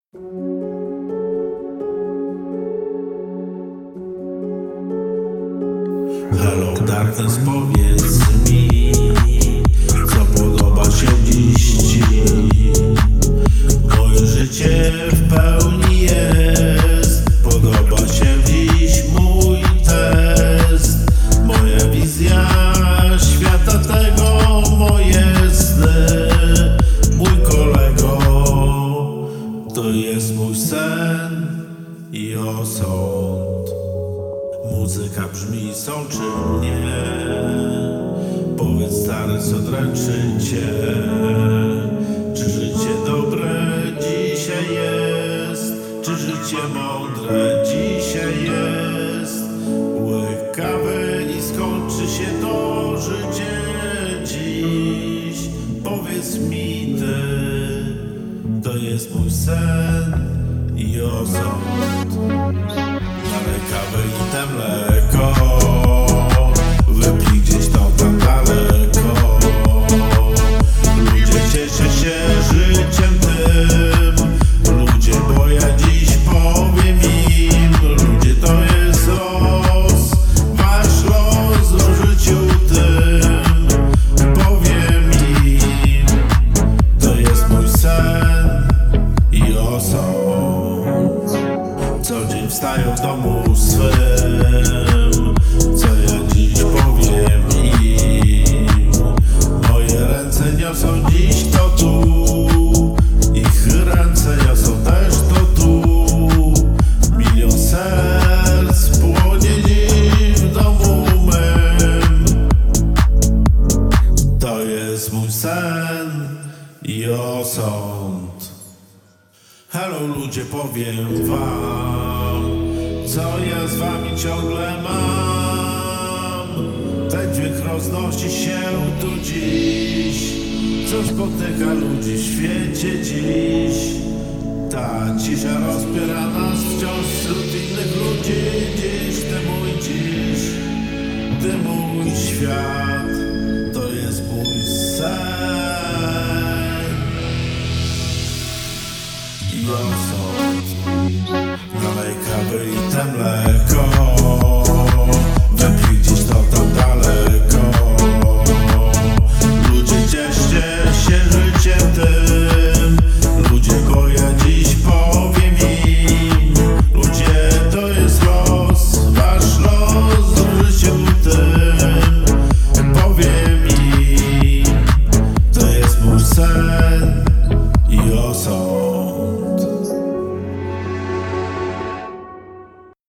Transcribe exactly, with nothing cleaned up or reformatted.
Hello darkness, powiedz mi, co podoba się dziś ci. Moje życie w pełni jest, podoba się dziś mój test. Moja wizja świata tego, moje sny. Mój kolego, to jest mój sen i osąd. Muzyka brzmi, sączy mnie. Powiedz stary, co dręczy cię. Czy życie dobre dzisiaj jest? Czy życie mądre dzisiaj jest? Łyk kawy i skończy się to życie dziś. Powiedz mi ty, to jest mój sen i osąd. Nalej kawę i tam mleko, wypij gdzieś to tam daleko. Ludzie cieszą się życiem tym, ludzie, bo ja dziś powiem im. Ludzie, to jest los, wasz los w życiu tym. Powiem im, to jest mój sen i osąd. Co dzień wstają w domu swym, co ja dziś powiem im. Moje ręce niosą dziś to tu, ich ręce niosą też to tu. Milion serc płonie dziś w domu mym. To jest mój sen i osąd. Hello ludzie, powiem wam, co ja z wami ciągle mam. Ten dźwięk roznosi się tu dziś, co spotyka ludzi w świecie dziś. Ta cisza rozpiera nas wciąż wśród innych ludzi. Dziś ty mój dziś, ty mój świat, to jest mój sen i osąd. Nalej kawy i tam mleko,